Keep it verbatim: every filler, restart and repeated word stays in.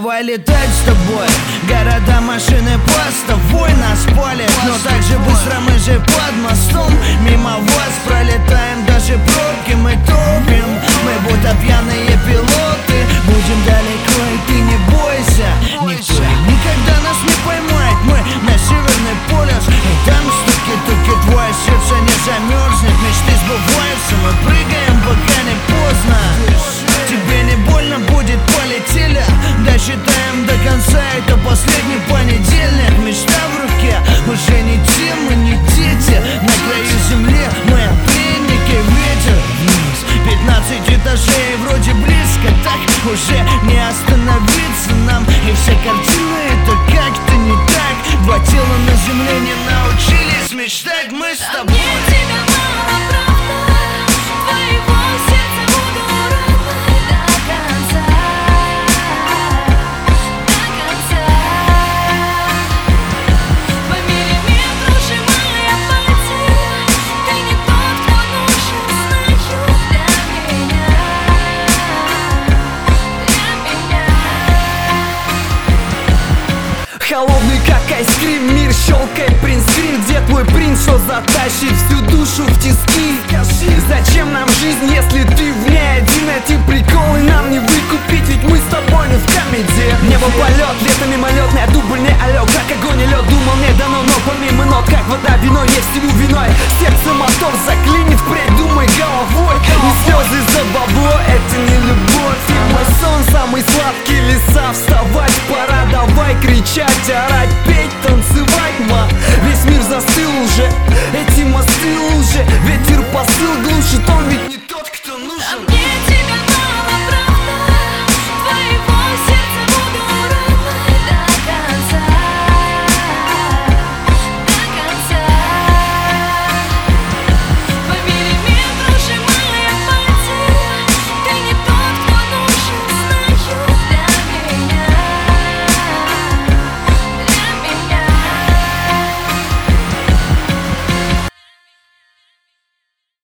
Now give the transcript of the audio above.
Давай летать с тобой, города, машины, просто вой нас палит. Но так же быстро мы же под мостом мимо вас пролетаем, даже пробки мы топим. Мы будто пьяные пилоты, будем далеко и ты не бойся. Никто никогда нас не поймает, мы на Северный полюс. И там стуки-туки, твое сердце не замерзнет. Мечты сбываются, мы прыгаем, пока не поздно. Тебе не больно будет, полетели. Досчитаем до конца, это последний понедельник. Мечта в руке, уже не те, мы не дети. На краю земли мы пленники, ветер вниз, пятнадцать этажей, вроде близко, так уже не остановиться нам. И все картины, это как-то не так. Два тела на земле не научились мечтать, мы с тобой. Холодный как айскрим, мир щелкает принтскрин. Где твой принц, что затащит всю душу в тиски? Скажи, зачем нам жизнь, если ты в ней один? Эти приколы нам не выкупить.